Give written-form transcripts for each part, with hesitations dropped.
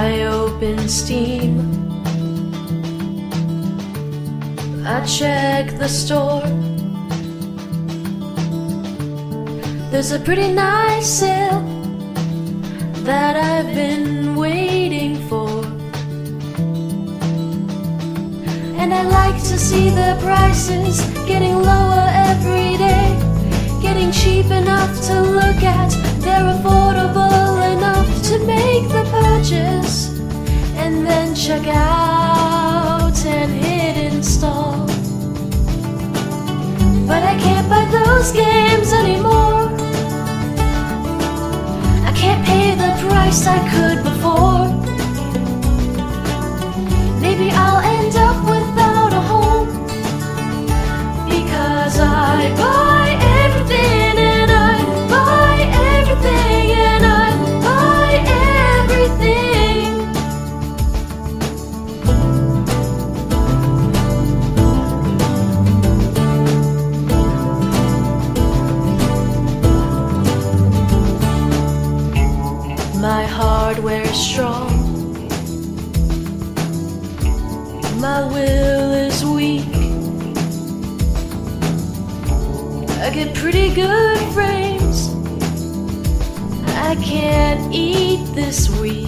I open Steam, I check the store. There's a pretty nice sale that I've been waiting for, and I like to see the prices getting lower every day, getting cheap enough to look at. They're affordable enough to make the purchase and then check out and hit install. But I can't buy those games anymore. I can't pay the price I could before. Maybe I'll end up without a home, because I buy everything and I buy everything and I buy everything. My hardware is strong, my will is weak. I get pretty good frames, I can't eat this week.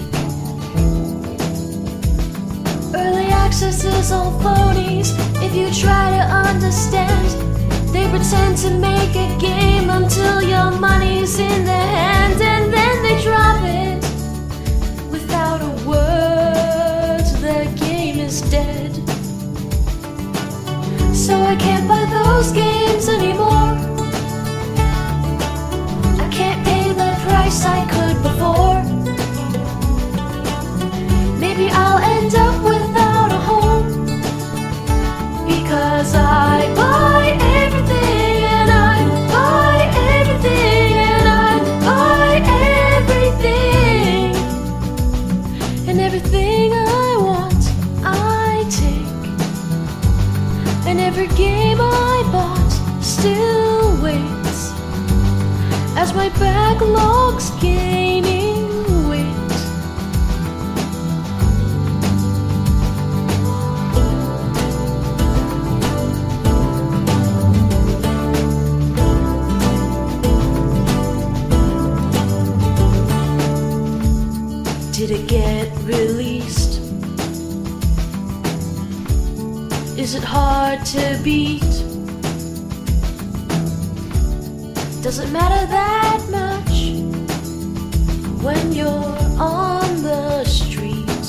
Early access is all phonies. If you try to understand, they pretend to make a game until your money's in their hand, and then they drop it without a word. The game is dead. So I can't buy those games anymore. I can't pay the price I could before. Maybe I'll end up without a home, because I buy everything and I buy everything and I buy everything. And everything I want, I take. And every game I bought still waits, as my backlog's gaining weight. Did it get released? Is it hard to beat? Does it matter that much when you're on the street?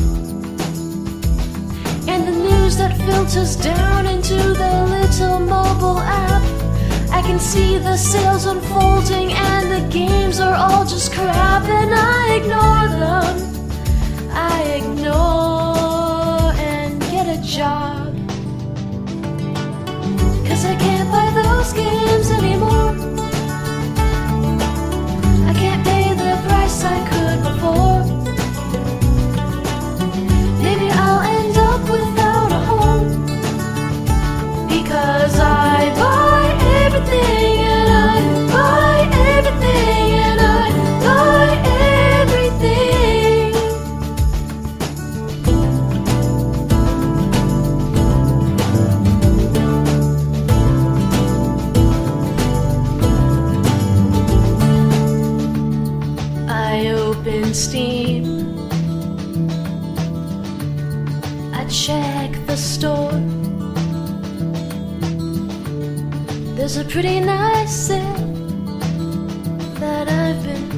And the news that filters down into the little mobile app, I can see the sales unfolding and the games are all just crap, and I ignore them. I ignore and get a job, 'cause I can't buy those games anymore. I can't pay the price I could before. Maybe I'll end up without a home, because I buy everything and I buy everything and I buy everything. I open Steam, I check the store. There's a pretty nice sale that I've been